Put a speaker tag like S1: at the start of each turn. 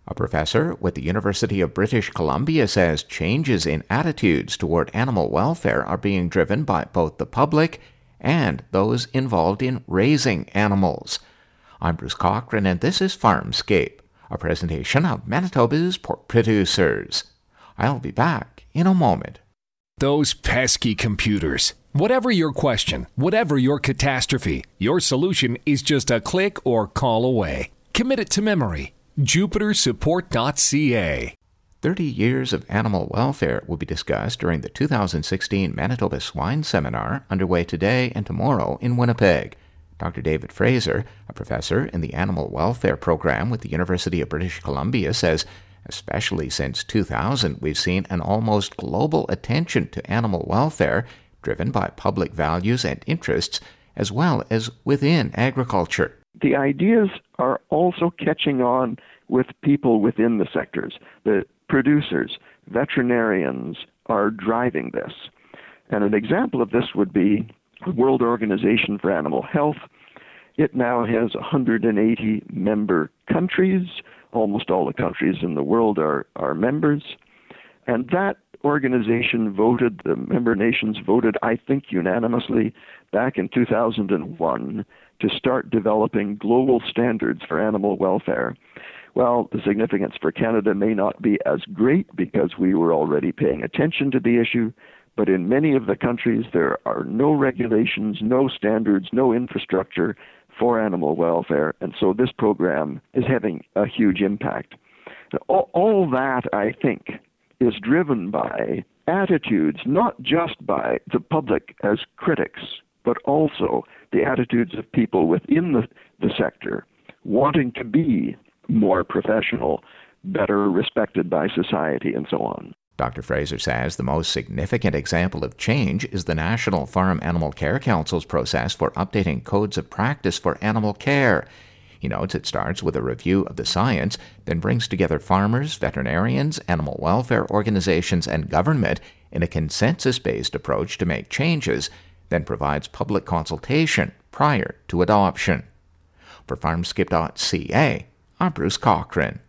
S1: A professor with the University of British Columbia says changes in attitudes toward animal welfare are being driven by both the public and those involved in raising animals. I'm Bruce Cochran, and this is Farmscape, a presentation of Manitoba's pork producers. I'll be back in a moment.
S2: Those pesky computers. Whatever your question, whatever your catastrophe, your solution is just a click or call away. Commit it to memory. JupiterSupport.ca.
S1: 30 years of animal welfare will be discussed during the 2016 Manitoba Swine Seminar underway today and tomorrow in Winnipeg. Dr. David Fraser, a professor in the Animal Welfare Program with the University of British Columbia, says especially since 2000, we've seen an almost global attention to animal welfare driven by public values and interests, as well as within agriculture.
S3: The ideas are also catching on with people within the sectors. The producers, veterinarians are driving this. And an example of this would be the World Organization for Animal Health. It now has 180 member countries. Almost all the countries in the world are members. And that organization voted, the member nations voted, I think unanimously, back in 2001 to start developing global standards for animal welfare. Well, the significance for Canada may not be as great because we were already paying attention to the issue, but in many of the countries there are no regulations, no standards, no infrastructure for animal welfare, and so this program is having a huge impact. All that, I think, is driven by attitudes, not just by the public as critics, but also the attitudes of people within the sector wanting to be more professional, better respected by society, and so on.
S1: Dr. Fraser says the most significant example of change is the National Farm Animal Care Council's process for updating codes of practice for animal care. He notes it starts with a review of the science, then brings together farmers, veterinarians, animal welfare organizations, and government in a consensus-based approach to make changes, then provides public consultation prior to adoption. For Farmscape.ca, I'm Bruce Cochran.